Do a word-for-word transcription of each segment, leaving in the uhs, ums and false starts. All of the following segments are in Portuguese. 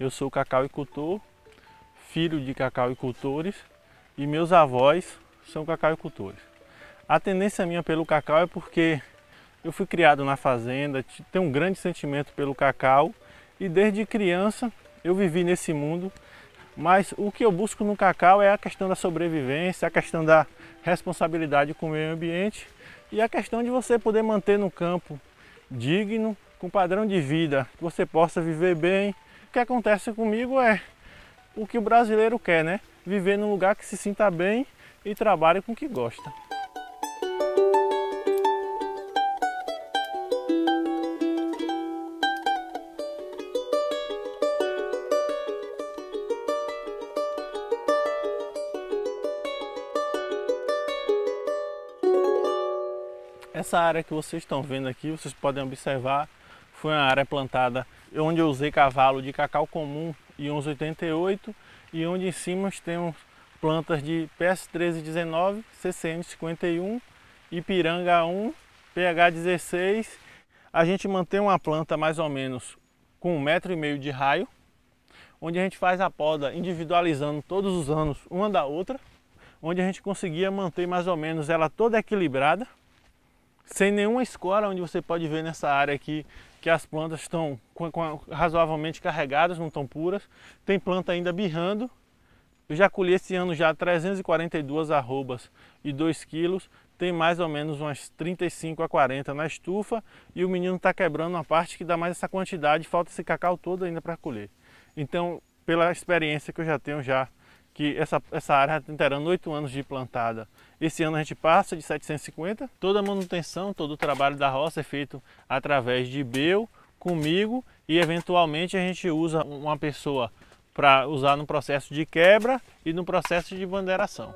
Eu sou cacauicultor, filho de cacauicultores, e meus avós são cacauicultores. A tendência minha pelo cacau é porque eu fui criado na fazenda, tenho um grande sentimento pelo cacau e desde criança eu vivi nesse mundo, mas o que eu busco no cacau é a questão da sobrevivência, a questão da responsabilidade com o meio ambiente e a questão de você poder manter no campo digno, com padrão de vida, que você possa viver bem. O que acontece comigo é o que o brasileiro quer, né? Viver num lugar que se sinta bem e trabalhe com o que gosta. Essa área que vocês estão vendo aqui, vocês podem observar, foi uma área plantada onde eu usei cavalo de cacau comum I onze oitenta e oito e onde em cima nós temos plantas de P S treze dezenove, C C N cinquenta e um, Ipiranga um, P H dezesseis. A gente mantém uma planta mais ou menos com um metro e meio de raio, onde a gente faz a poda individualizando todos os anos uma da outra, onde a gente conseguia manter mais ou menos ela toda equilibrada, sem nenhuma escora, onde você pode ver nessa área aqui que as plantas estão com, com, razoavelmente carregadas, não estão puras. Tem planta ainda birrando. Eu já colhi esse ano já trezentas e quarenta e duas arrobas e dois quilos. Tem mais ou menos umas trinta e cinco a quarenta na estufa e o menino está quebrando uma parte que dá mais essa quantidade, falta esse cacau todo ainda para colher. Então, pela experiência que eu já tenho já, que essa, essa área está inteirando oito anos de plantada. Esse ano a gente passa de setecentos e cinquenta. Toda a manutenção, todo o trabalho da roça é feito através de beu, comigo e eventualmente a gente usa uma pessoa para usar no processo de quebra e no processo de bandeiração.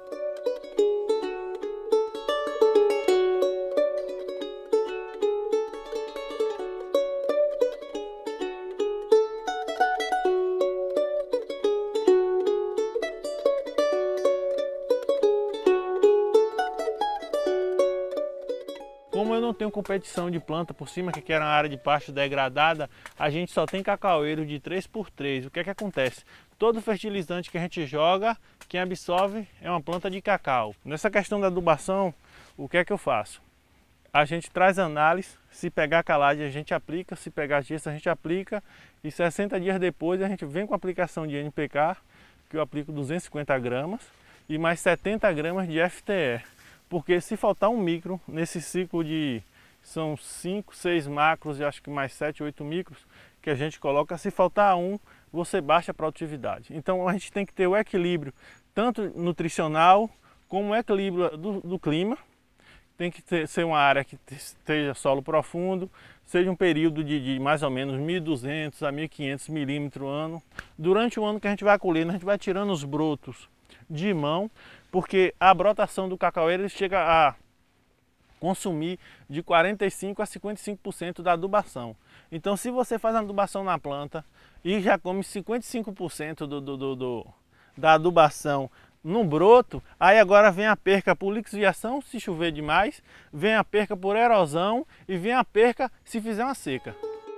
Como eu não tenho competição de planta por cima, que era uma área de pasto degradada, a gente só tem cacaueiro de três por três. O que é que acontece? Todo fertilizante que a gente joga, quem absorve é uma planta de cacau. Nessa questão da adubação, o que é que eu faço? A gente traz análise, se pegar calagem a gente aplica, se pegar gesso a gente aplica e sessenta dias depois a gente vem com a aplicação de N P K, que eu aplico duzentas e cinquenta gramas e mais setenta gramas de F T E. Porque se faltar um micro nesse ciclo de são cinco, seis macros e acho que mais sete, oito micros que a gente coloca, se faltar um, você baixa a produtividade. Então a gente tem que ter o equilíbrio tanto nutricional como o equilíbrio do, do clima. Tem que ter, ser uma área que esteja solo profundo, seja um período de, de mais ou menos mil e duzentos a mil e quinhentos milímetros ano. Durante o ano que a gente vai colhendo, a gente vai tirando os brotos de mão, porque a brotação do cacaueiro chega a consumir de quarenta e cinco a cinquenta e cinco por cento da adubação. Então se você faz a adubação na planta e já come cinquenta e cinco por cento do, do, do, do, da adubação no broto, aí agora vem a perca por lixiviação se chover demais, vem a perca por erosão e vem a perca se fizer uma seca.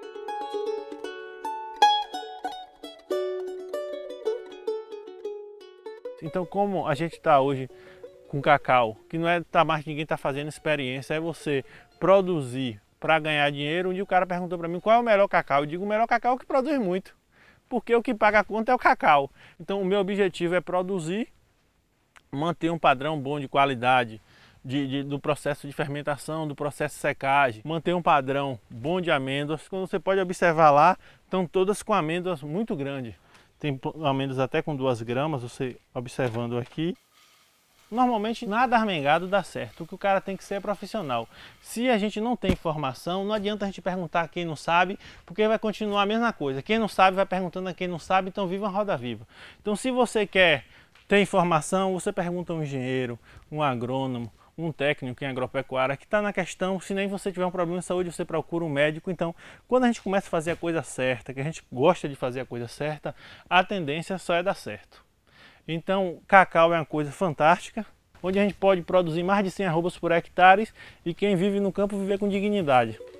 Então, como a gente está hoje com cacau, que não é tá mais ninguém está fazendo experiência, é você produzir para ganhar dinheiro. Um dia o cara perguntou para mim qual é o melhor cacau. Eu digo o melhor cacau é o que produz muito, porque o que paga a conta é o cacau. Então, o meu objetivo é produzir, manter um padrão bom de qualidade de, de, do processo de fermentação, do processo de secagem, manter um padrão bom de amêndoas. Quando você pode observar lá, estão todas com amêndoas muito grandes. Tem amêndoas até com duas gramas, você observando aqui. Normalmente nada armengado dá certo, o que o cara tem que ser é profissional. Se a gente não tem informação, não adianta a gente perguntar a quem não sabe, porque vai continuar a mesma coisa. Quem não sabe vai perguntando a quem não sabe, então viva uma roda viva. Então se você quer ter informação, você pergunta a um engenheiro, um agrônomo, um técnico em agropecuária que está na questão. Se nem você tiver um problema de saúde, você procura um médico. Então, quando a gente começa a fazer a coisa certa, que a gente gosta de fazer a coisa certa, a tendência só é dar certo. Então, cacau é uma coisa fantástica, onde a gente pode produzir mais de cem arrobas por hectare e quem vive no campo viver com dignidade.